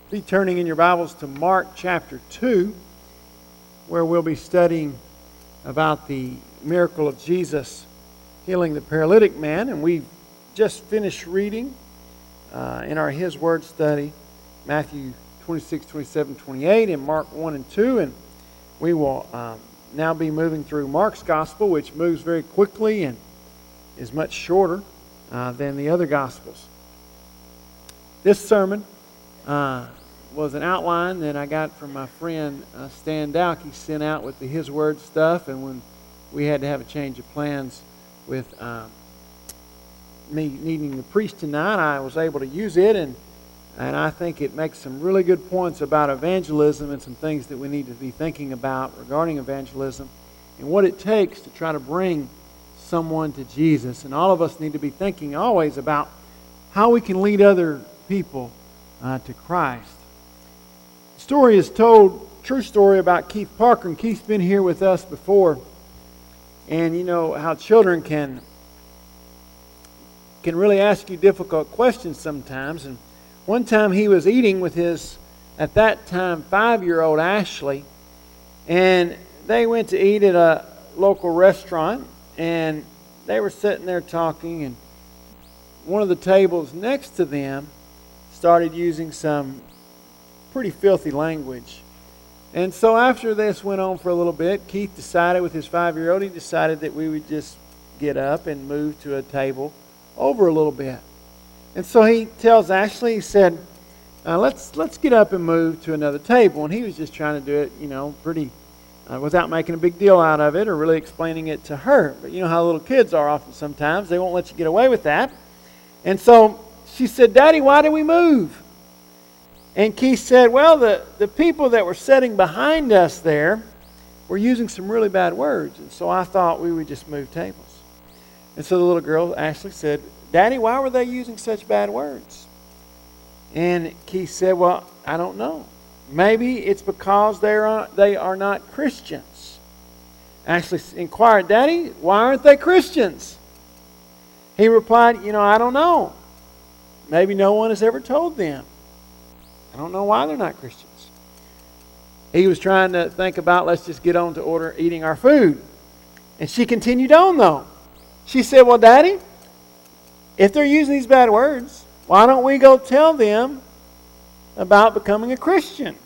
Be turning in your Bibles to Mark chapter 2, where we'll be studying about the miracle of Jesus healing the paralytic man. And we've just finished reading in our His Word study, Matthew 26, 27, 28, and Mark 1 and 2. And we will now be moving through Mark's Gospel, which moves very quickly and is much shorter than the other Gospels. This sermon was an outline that I got from my friend Stan Dowk. He sent out with the His Word stuff, and when we had to have a change of plans with me needing to preach tonight, I was able to use it, and I think it makes some really good points about evangelism and some things that we need to be thinking about regarding evangelism and what it takes to try to bring someone to Jesus. And all of us need to be thinking always about how we can lead other people to Christ. The story is told, true story about Keith Parker, and Keith's been here with us before. And you know how children can really ask you difficult questions sometimes. And one time he was eating with his, at that time, 5-year-old Ashley, and they went to eat at a local restaurant, and they were sitting there talking, and one of the tables next to them started using some pretty filthy language. And so after this went on for a little bit, Keith decided with his 5-year-old, he decided that we would just get up and move to a table over a little bit. And so he tells Ashley, he said, let's get up and move to another table. And he was just trying to do it, you know, pretty without making a big deal out of it or really explaining it to her. But you know how little kids are often sometimes. They won't let you get away with that. And so she said, "Daddy, why did we move?" And Keith said, "Well, the people that were sitting behind us there were using some really bad words. And so I thought we would just move tables." And so the little girl, Ashley, said, "Daddy, why were they using such bad words?" And Keith said, "Well, I don't know. Maybe it's because they are not Christians." Ashley inquired, "Daddy, why aren't they Christians?" He replied, "I don't know. Maybe no one has ever told them. I don't know why they're not Christians." He was trying to think about, let's just get on to eating our food. And she continued on, though. She said, "Well, Daddy, if they're using these bad words, why don't we go tell them about becoming a Christian?"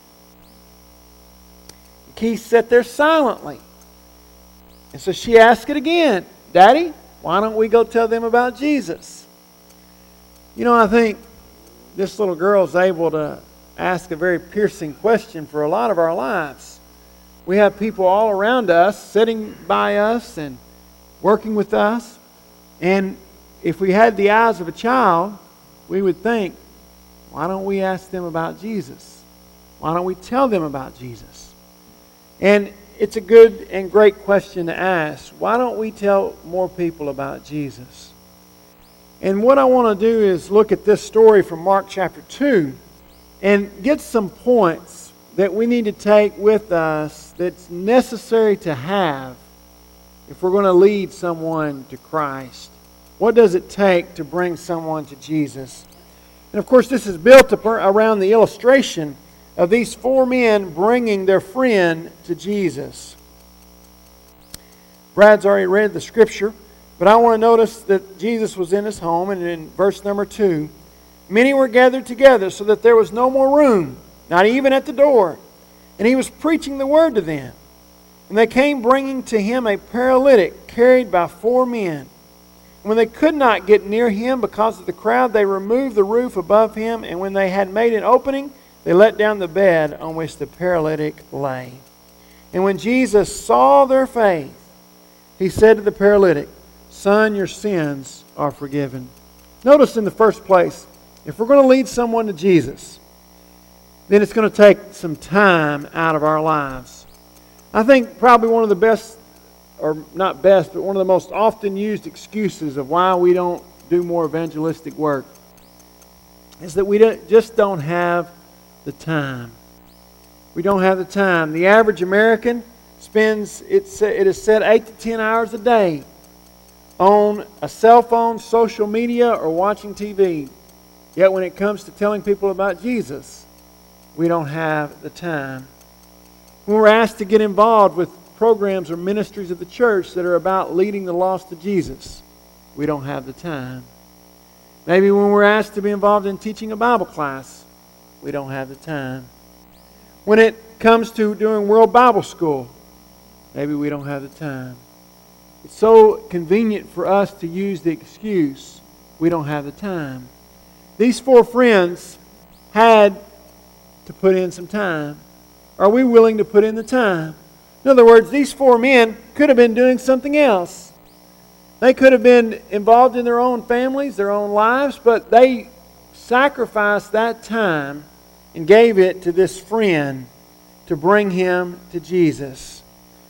Keith sat there silently. And so she asked it again, "Daddy, why don't we go tell them about Jesus?" I think this little girl is able to ask a very piercing question for a lot of our lives. We have people all around us, sitting by us and working with us. And if we had the eyes of a child, we would think, why don't we ask them about Jesus? Why don't we tell them about Jesus? And it's a good and great question to ask. Why don't we tell more people about Jesus? And what I want to do is look at this story from Mark chapter 2 and get some points that we need to take with us that's necessary to have if we're going to lead someone to Christ. What does it take to bring someone to Jesus? And of course, this is built around the illustration of these 4 men bringing their friend to Jesus. Brad's already read the scripture, but I want to notice that Jesus was in his home, and in verse number 2, many were gathered together so that there was no more room, not even at the door. And he was preaching the word to them. And they came bringing to him a paralytic carried by 4 men. When they could not get near him because of the crowd, they removed the roof above him, and when they had made an opening, they let down the bed on which the paralytic lay. And when Jesus saw their faith, he said to the paralytic, "Son, your sins are forgiven." Notice in the first place, if we're going to lead someone to Jesus, then it's going to take some time out of our lives. I think probably one of the best, or not best, but one of the most often used excuses of why we don't do more evangelistic work is that we just don't have the time. We don't have the time. The average American spends, it is said, 8 to 10 hours a day on a cell phone, social media, or watching TV. Yet when it comes to telling people about Jesus, we don't have the time. When we're asked to get involved with programs or ministries of the church that are about leading the lost to Jesus, we don't have the time. Maybe when we're asked to be involved in teaching a Bible class, we don't have the time. When it comes to doing World Bible School, maybe we don't have the time. It's so convenient for us to use the excuse, we don't have the time. These four friends had to put in some time. Are we willing to put in the time? In other words, these four men could have been doing something else. They could have been involved in their own families, their own lives, but they sacrificed that time and gave it to this friend to bring him to Jesus.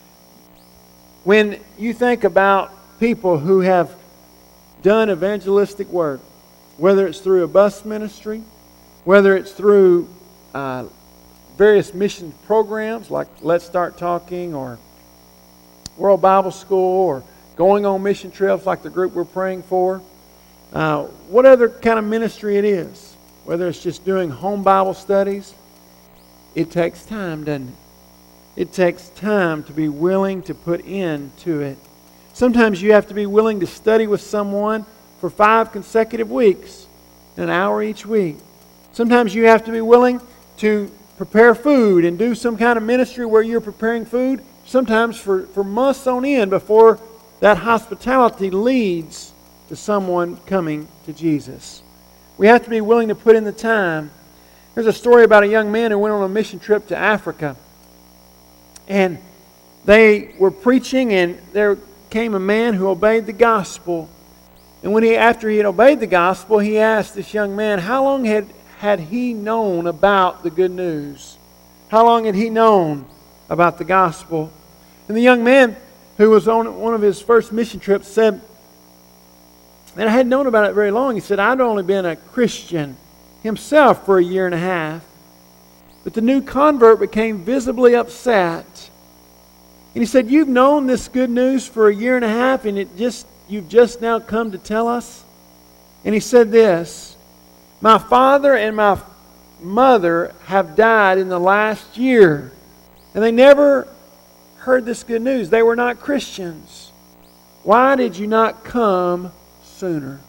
When you think about people who have done evangelistic work, whether it's through a bus ministry, whether it's through various mission programs like Let's Start Talking or World Bible School or going on mission trips like the group we're praying for, what other kind of ministry it is, whether it's just doing home Bible studies, it takes time, doesn't it? It takes time to be willing to put into it. Sometimes you have to be willing to study with someone for 5 consecutive weeks, an hour each week. Sometimes you have to be willing to prepare food and do some kind of ministry where you're preparing food, sometimes for months on end before that hospitality leads to someone coming to Jesus. We have to be willing to put in the time. There's a story about a young man who went on a mission trip to Africa. And they were preaching, and there came a man who obeyed the gospel. And after he had obeyed the gospel, he asked this young man, how long had he known about the good news? How long had he known about the gospel? And the young man, who was on one of his first mission trips, said, and I hadn't known about it very long. He said, I'd only been a Christian himself for a year and a half. But the new convert became visibly upset. And he said, you've known this good news for a year and a half, and you've just now come to tell us? And he said this, my father and my mother have died in the last year, and they never heard this good news. They were not Christians. Why did you not come sooner?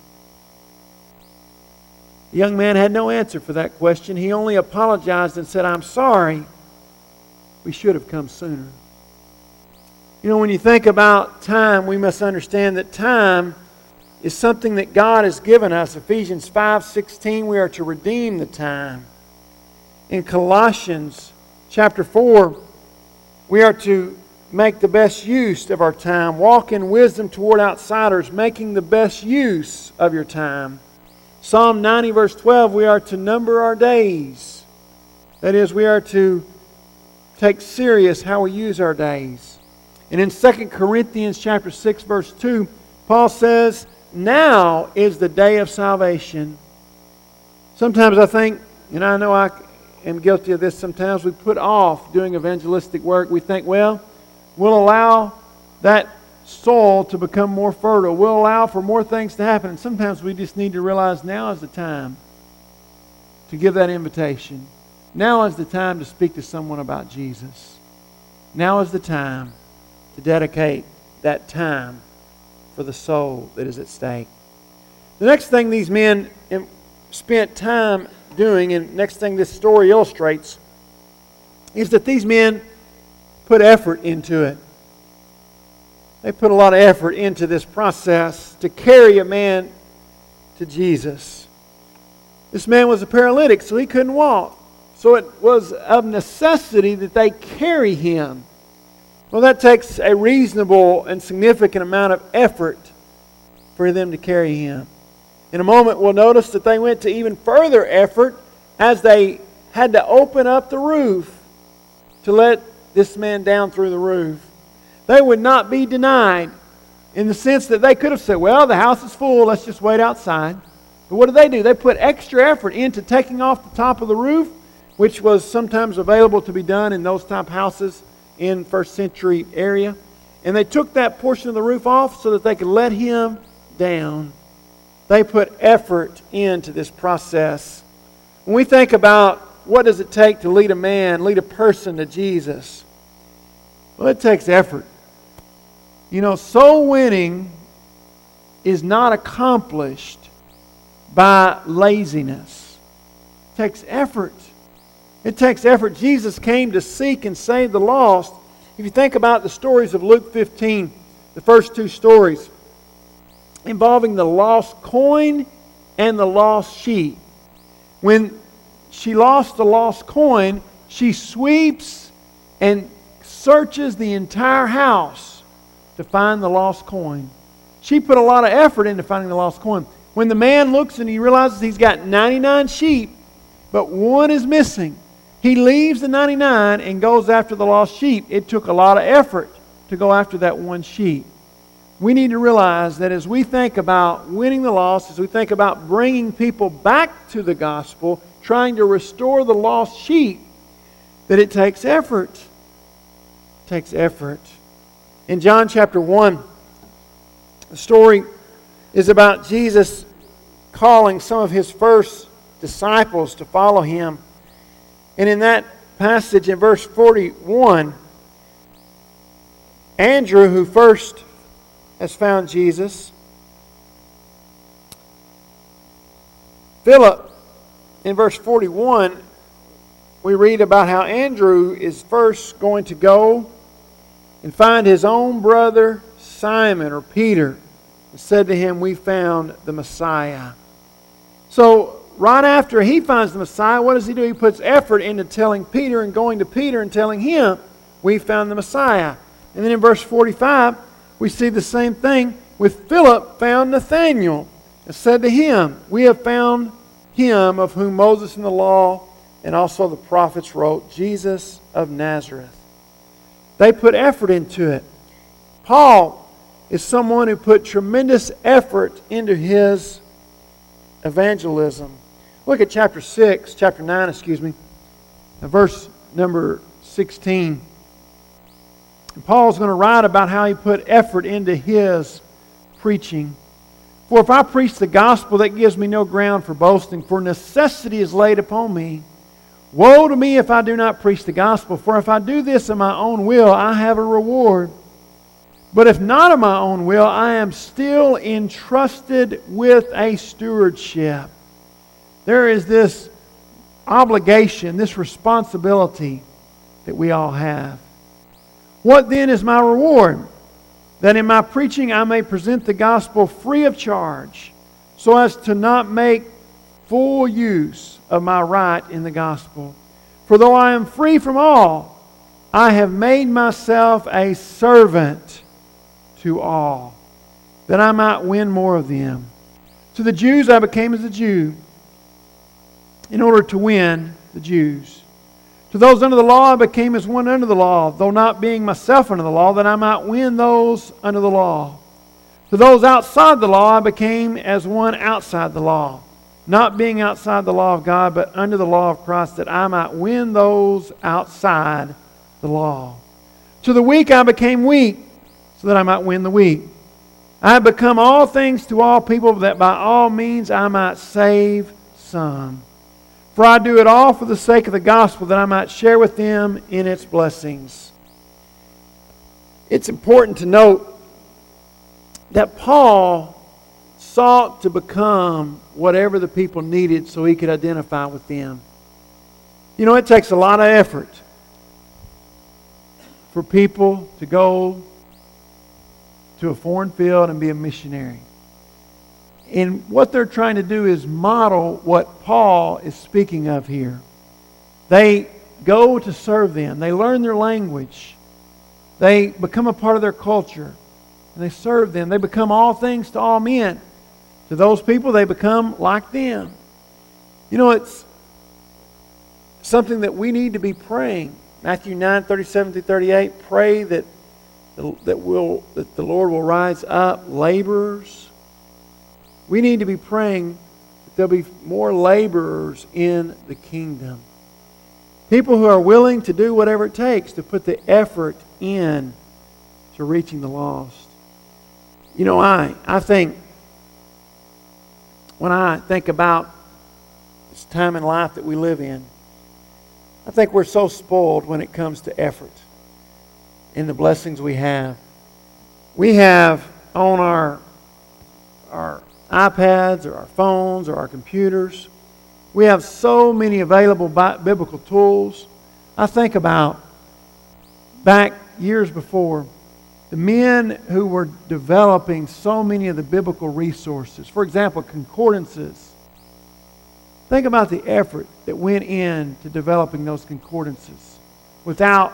The young man had no answer for that question. He only apologized and said, I'm sorry. We should have come sooner. You know, when you think about time, we must understand that time is something that God has given us. Ephesians 5:16, we are to redeem the time. In Colossians chapter 4, we are to make the best use of our time. Walk in wisdom toward outsiders, making the best use of your time. Psalm 90 verse 12, we are to number our days. That is, we are to take serious how we use our days. And in 2 Corinthians chapter 6 verse 2, Paul says, now is the day of salvation. Sometimes I think, and I know I am guilty of this sometimes, we put off doing evangelistic work. We think, well, we'll allow that soil to become more fertile. We'll allow for more things to happen. And sometimes we just need to realize now is the time to give that invitation. Now is the time to speak to someone about Jesus. Now is the time to dedicate that time for the soul that is at stake. The next thing these men spent time doing, and next thing this story illustrates, is that these men put effort into it. They put a lot of effort into this process to carry a man to Jesus. This man was a paralytic, so he couldn't walk. So it was of necessity that they carry him. Well, that takes a reasonable and significant amount of effort for them to carry him. In a moment, we'll notice that they went to even further effort as they had to open up the roof to let this man down through the roof. They would not be denied in the sense that they could have said, well, the house is full, let's just wait outside. But what do? They put extra effort into taking off the top of the roof, which was sometimes available to be done in those type houses in first century area. And they took that portion of the roof off so that they could let him down. They put effort into this process. When we think about what does it take to lead a man, lead a person to Jesus? Well, it takes effort. You know, soul winning is not accomplished by laziness. It takes effort. It takes effort. Jesus came to seek and save the lost. If you think about the stories of Luke 15, the first two stories involving the lost coin and the lost sheep. When she lost the lost coin, she sweeps and searches the entire house to find the lost coin. She put a lot of effort into finding the lost coin. When the man looks and he realizes he's got 99 sheep, but one is missing, he leaves the 99 and goes after the lost sheep. It took a lot of effort to go after that one sheep. We need to realize that as we think about winning the lost, as we think about bringing people back to the gospel, trying to restore the lost sheep, that it takes effort. It takes effort. In John chapter 1, the story is about Jesus calling some of His first disciples to follow Him. And in that passage in verse 41, Andrew, who first has found Jesus, Philip, in verse 41, we read about how Andrew is first going to go and find his own brother Simon or Peter and said to him, "We found the Messiah." So right after he finds the Messiah, what does he do? He puts effort into telling Peter and going to Peter and telling him, "We found the Messiah." And then in verse 45, we see the same thing with Philip found Nathanael and said to him, "We have found him of whom Moses in the law and also the prophets wrote, Jesus of Nazareth." They put effort into it. Paul is someone who put tremendous effort into his evangelism. Look at chapter 9, verse number 16. And Paul's going to write about how he put effort into his preaching. "For if I preach the gospel, that gives me no ground for boasting, for necessity is laid upon me. Woe to me if I do not preach the gospel, for if I do this in my own will, I have a reward. But if not of my own will, I am still entrusted with a stewardship." There is this obligation, this responsibility that we all have. "What then is my reward? That in my preaching I may present the gospel free of charge, so as to not make full use of my right in the gospel. For though I am free from all, I have made myself a servant to all, that I might win more of them. To the Jews I became as a Jew, in order to win the Jews. To those under the law I became as one under the law, though not being myself under the law, that I might win those under the law. To those outside the law I became as one outside the law, not being outside the law of God, but under the law of Christ, that I might win those outside the law. To the weak I became weak, so that I might win the weak. I have become all things to all people, that by all means I might save some. For I do it all for the sake of the gospel, that I might share with them in its blessings." It's important to note that Paul sought to become whatever the people needed so he could identify with them. You know, it takes a lot of effort for people to go to a foreign field and be a missionary. And what they're trying to do is model what Paul is speaking of here. They go to serve them. They learn their language. They become a part of their culture. And they serve them. They become all things to all men. To those people, they become like them. You know, it's something that we need to be praying. Matthew 9:37-38, pray that the Lord will rise up laborers. We need to be praying that there'll be more laborers in the kingdom. People who are willing to do whatever it takes to put the effort in to reaching the lost. You know, I think, when I think about this time in life that we live in, I think we're so spoiled when it comes to effort and the blessings we have. We have on our iPads or our phones or our computers, we have so many available biblical tools. I think about back years before, the men who were developing so many of the biblical resources. For example, concordances. Think about the effort that went into developing those concordances without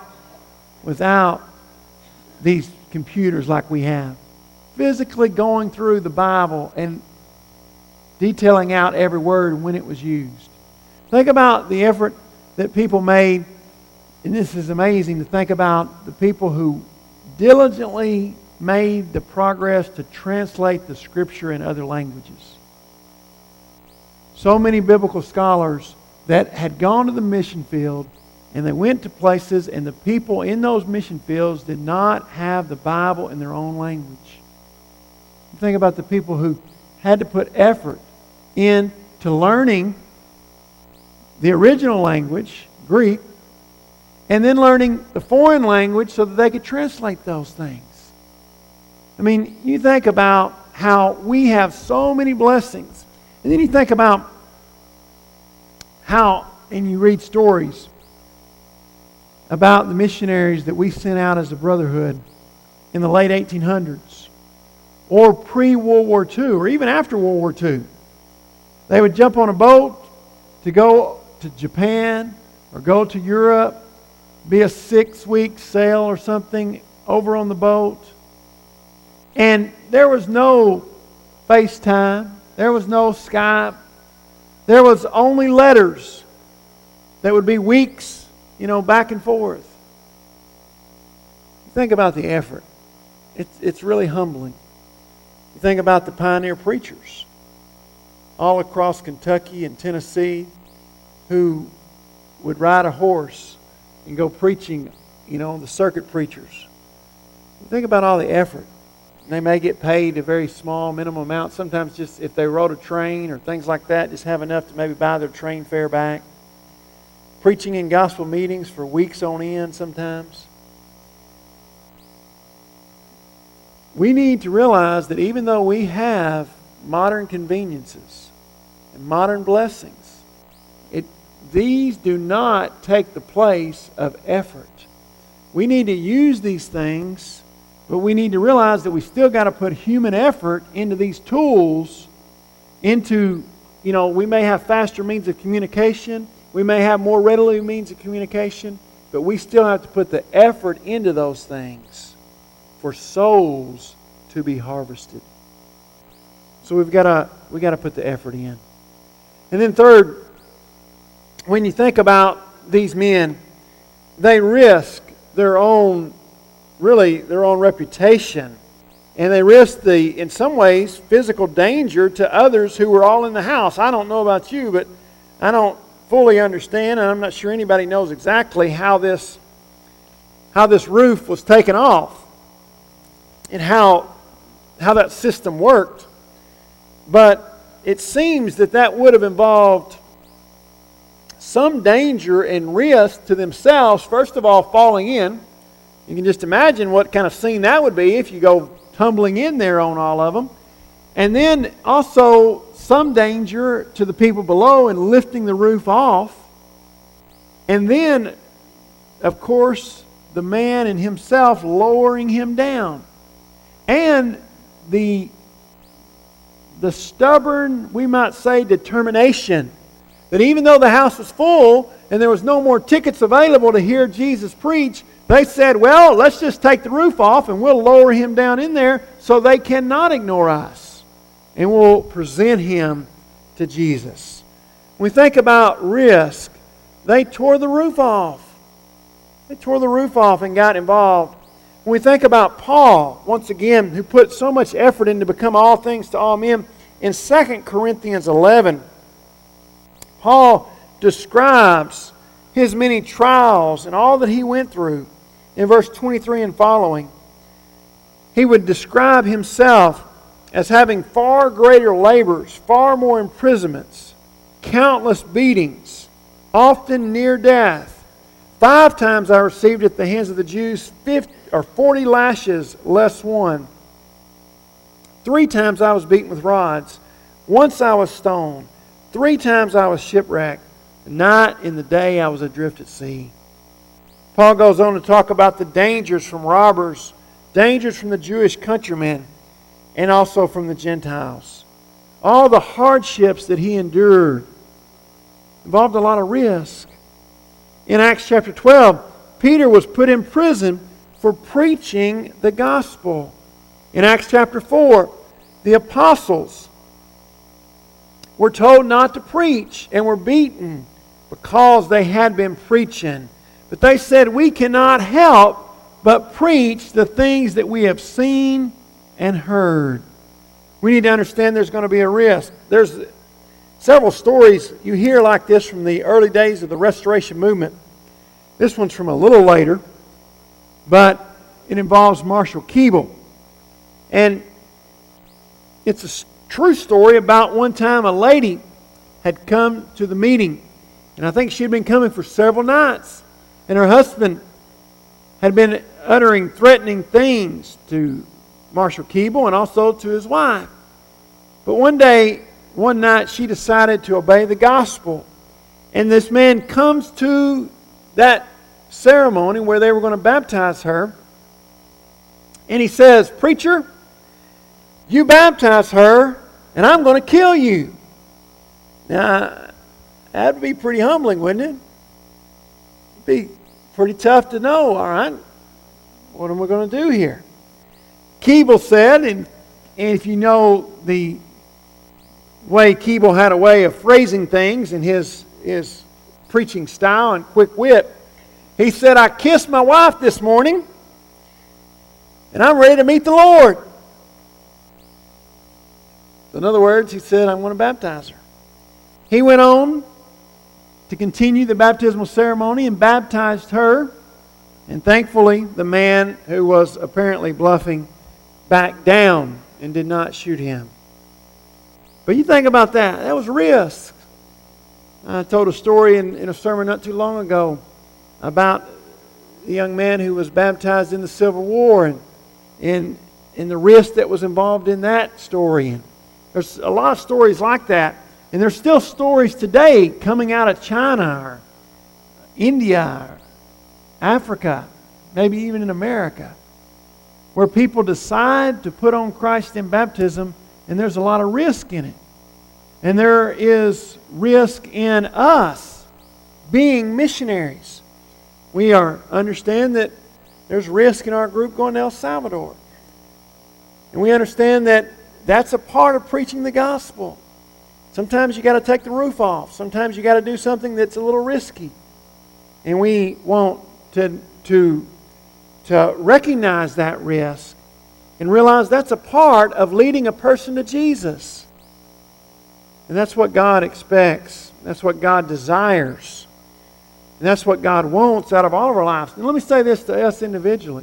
these computers like we have. Physically going through the Bible and detailing out every word and when it was used. Think about the effort that people made, and this is amazing to think about the people who diligently made the progress to translate the Scripture in other languages. So many biblical scholars that had gone to the mission field, and they went to places, and the people in those mission fields did not have the Bible in their own language. Think about the people who had to put effort into learning the original language, Greek, and then learning the foreign language so that they could translate those things. I mean, you think about how we have so many blessings. And then you think about how, and you read stories about the missionaries that we sent out as a brotherhood in the late 1800s or pre-World War II or even after World War II. They would jump on a boat to go to Japan or go to Europe, be a 6-week sail or something over on the boat. And there was no FaceTime. There was no Skype. There was only letters that would be weeks, back and forth. Think about the effort. It's really humbling. You think about the pioneer preachers all across Kentucky and Tennessee who would ride a horse and go preaching, the circuit preachers. Think about all the effort. They may get paid a very small minimum amount. Sometimes just if they rode a train or things like that, just have enough to maybe buy their train fare back. Preaching in gospel meetings for weeks on end sometimes. We need to realize that even though we have modern conveniences and modern blessings, these do not take the place of effort. We need to use these things, but we need to realize that we still got to put human effort into these tools, we may have faster means of communication, we may have more readily means of communication, but we still have to put the effort into those things for souls to be harvested. So we got to put the effort in. And then third, when you think about these men, they risk their own reputation. And they risk in some ways, physical danger to others who were all in the house. I don't know about you, but I don't fully understand, and I'm not sure anybody knows exactly how this roof was taken off and how that system worked. But it seems that would have involved some danger and risk to themselves, first of all, falling in. You can just imagine what kind of scene that would be if you go tumbling in there on all of them. And then also some danger to the people below in lifting the roof off. And then, of course, the man and himself lowering him down. And the stubborn, we might say, determination that even though the house was full and there was no more tickets available to hear Jesus preach, they said, well, let's just take the roof off and we'll lower him down in there so they cannot ignore us. And we'll present him to Jesus. When we think about risk, they tore the roof off. They tore the roof off and got involved. When we think about Paul, once again, who put so much effort into become all things to all men, in 2 Corinthians 11, Paul describes his many trials and all that he went through. In verse 23 and following, he would describe himself as having far greater labors, far more imprisonments, countless beatings, often near death. 5 times I received at the hands of the Jews 40 lashes less one. 3 times I was beaten with rods. Once I was stoned. 3 times I was shipwrecked. The night and the day I was adrift at sea. Paul goes on to talk about the dangers from robbers, dangers from the Jewish countrymen, and also from the Gentiles. All the hardships that he endured involved a lot of risk. In Acts chapter 12, Peter was put in prison for preaching the gospel. In Acts chapter 4, the apostles were told not to preach and were beaten because they had been preaching. But they said, we cannot help but preach the things that we have seen and heard. We need to understand there's going to be a risk. There's several stories you hear like this from the early days of the Restoration Movement. This one's from a little later, but it involves Marshall Keeble. And it's a true story about one time a lady had come to the meeting. And I think she had been coming for several nights. And her husband had been uttering threatening things to Marshall Keeble and also to his wife. But one night, she decided to obey the gospel. And this man comes to that ceremony where they were going to baptize her. And he says, preacher, you baptize her and I'm going to kill you. Now, that would be pretty humbling, wouldn't it? It'd be pretty tough to know, all right, what am I going to do here? Keeble said, and if you know the way Keeble had a way of phrasing things in his preaching style and quick wit, he said, I kissed my wife this morning and I'm ready to meet the Lord. In other words, he said, I'm going to baptize her. He went on to continue the baptismal ceremony and baptized her. And thankfully, the man who was apparently bluffing backed down and did not shoot him. But you think about that. That was risk. I told a story in a sermon not too long ago about a young man who was baptized in the Civil War and the risk that was involved in that story. And there's a lot of stories like that. And there's still stories today coming out of China or India or Africa, maybe even in America, where people decide to put on Christ in baptism, and there's a lot of risk in it. And there is risk in us being missionaries. We understand that there's risk in our group going to El Salvador. And we understand that that's a part of preaching the gospel. Sometimes you got to take the roof off. Sometimes you got to do something that's a little risky. And we want to recognize that risk and realize that's a part of leading a person to Jesus. And that's what God expects. That's what God desires. And that's what God wants out of all of our lives. And let me say this to us individually.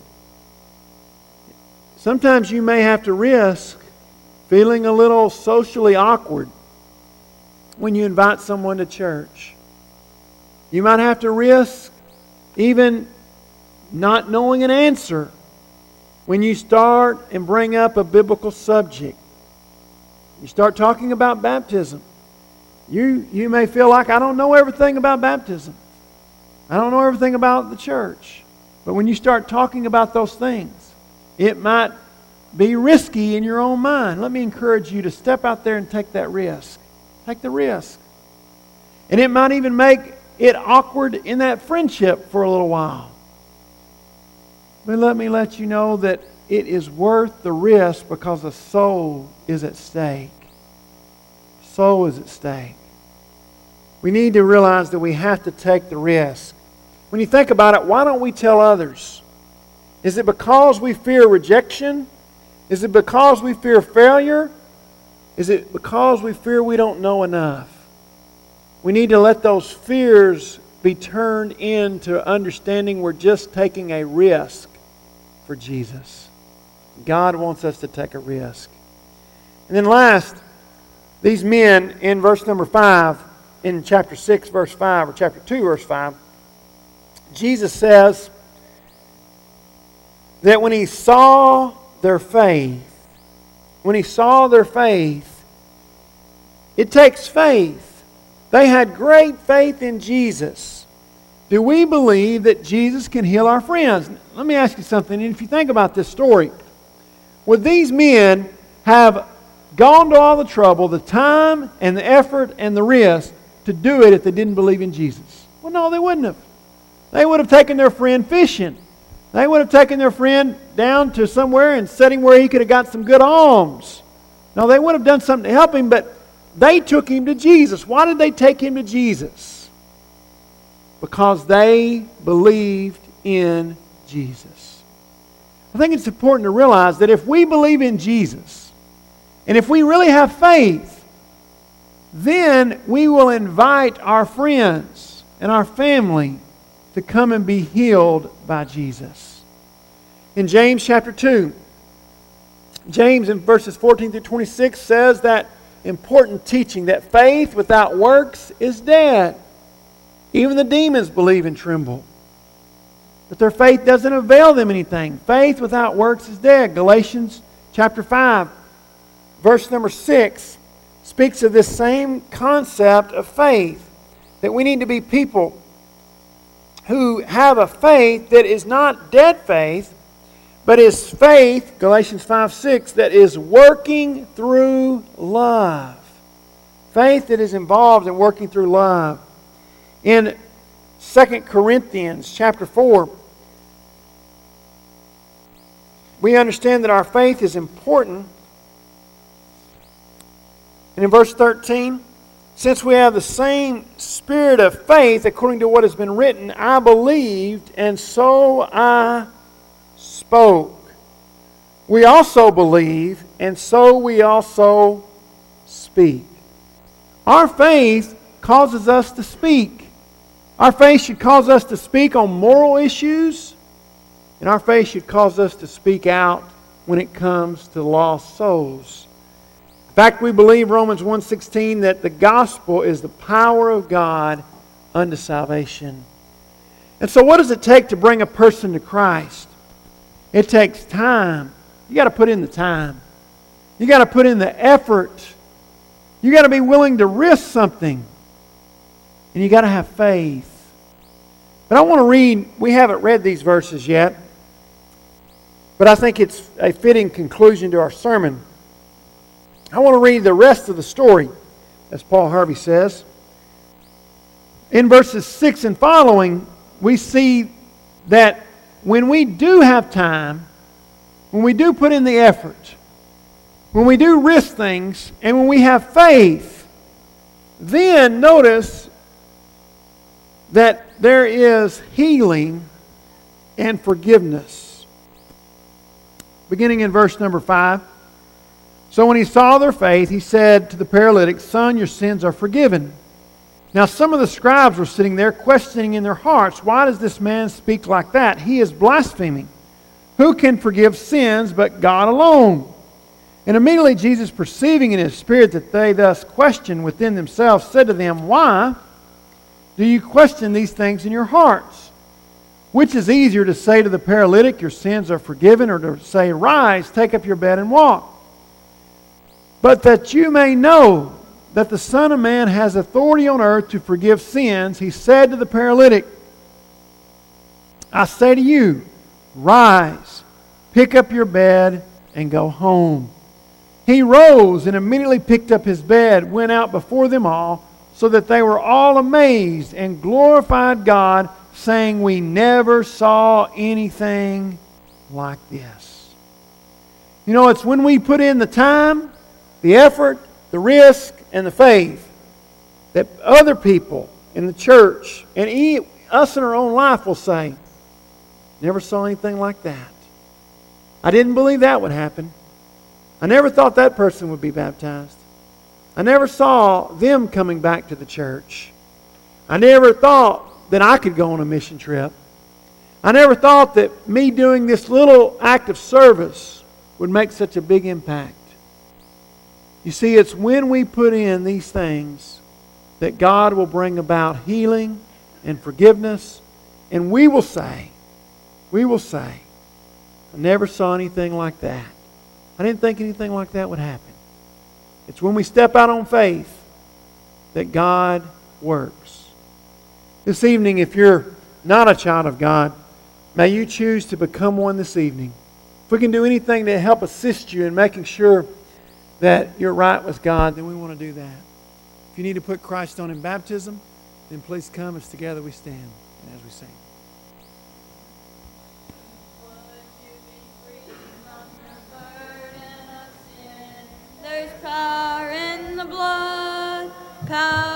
Sometimes you may have to risk feeling a little socially awkward when you invite someone to church. You might have to risk even not knowing an answer when you start and bring up a biblical subject. You start talking about baptism. You may feel like, I don't know everything about baptism. I don't know everything about the church. But when you start talking about those things, it might be risky in your own mind. Let me encourage you to step out there and take that risk. Take the risk. And it might even make it awkward in that friendship for a little while. But let me let you know that it is worth the risk because the soul is at stake. Soul is at stake. We need to realize that we have to take the risk. When you think about it, why don't we tell others? Is it because we fear rejection? Is it because we fear failure? Is it because we fear we don't know enough? We need to let those fears be turned into understanding we're just taking a risk for Jesus. God wants us to take a risk. And then last, these men in verse number 5, in chapter 6, verse 5, or chapter 2, verse 5, Jesus says that when He saw their faith, it takes faith. They had great faith in Jesus. Do we believe that Jesus can heal our friends? Let me ask you something. If you think about this story, would these men have gone to all the trouble, the time and the effort and the risk to do it if they didn't believe in Jesus? Well, no, they wouldn't have. They would have taken their friend fishing. They would have taken their friend down to somewhere and set him where he could have got some good alms. No, they would have done something to help him, but they took him to Jesus. Why did they take him to Jesus? Because they believed in Jesus. I think it's important to realize that if we believe in Jesus, and if we really have faith, then we will invite our friends and our family to come and be healed by Jesus. In James chapter 2, James in verses 14 through 26 says that important teaching that faith without works is dead. Even the demons believe and tremble. But their faith doesn't avail them anything. Faith without works is dead. Galatians chapter 5, verse number 6 speaks of this same concept of faith. That we need to be people who have a faith that is not dead faith, but is faith, Galatians 5:6, that is working through love. Faith that is involved in working through love. In 2 Corinthians chapter 4, we understand that our faith is important. And in verse 13, since we have the same spirit of faith, according to what has been written, I believed, and so I spoke. We also believe, and so we also speak. Our faith causes us to speak. Our faith should cause us to speak on moral issues, and our faith should cause us to speak out when it comes to lost souls. In fact, we believe Romans 1:16 that the gospel is the power of God unto salvation. And so what does it take to bring a person to Christ? It takes time. You got to put in the time. You got to put in the effort. You got to be willing to risk something. And you got to have faith. But I want to read, we haven't read these verses yet, but I think it's a fitting conclusion to our sermon. I want to read the rest of the story, as Paul Harvey says. In verses 6 and following, we see that when we do have time, when we do put in the effort, when we do risk things, and when we have faith, then notice that there is healing and forgiveness. Beginning in verse number 5. So when he saw their faith, he said to the paralytic, Son, your sins are forgiven. Now some of the scribes were sitting there questioning in their hearts, why does this man speak like that? He is blaspheming. Who can forgive sins but God alone? And immediately Jesus, perceiving in his spirit that they thus questioned within themselves, said to them, Why do you question these things in your hearts? Which is easier to say to the paralytic, your sins are forgiven, or to say, Rise, take up your bed and walk? But that you may know that the Son of Man has authority on earth to forgive sins, he said to the paralytic, I say to you, rise, pick up your bed, and go home. He rose and immediately picked up his bed, went out before them all, so that they were all amazed and glorified God, saying, We never saw anything like this. You know, it's when we put in the time, the effort, the risk, and the faith that other people in the church and us in our own life will say, Never saw anything like that. I didn't believe that would happen. I never thought that person would be baptized. I never saw them coming back to the church. I never thought that I could go on a mission trip. I never thought that me doing this little act of service would make such a big impact. You see, it's when we put in these things that God will bring about healing and forgiveness And we will say, I never saw anything like that. I didn't think anything like that would happen. It's when we step out on faith that God works. This evening, if you're not a child of God, may you choose to become one this evening. If we can do anything to help assist you in making sure that you're right with God, then we want to do that. If you need to put Christ on in baptism, then please come as together we stand and as we sing. There's power in the blood, power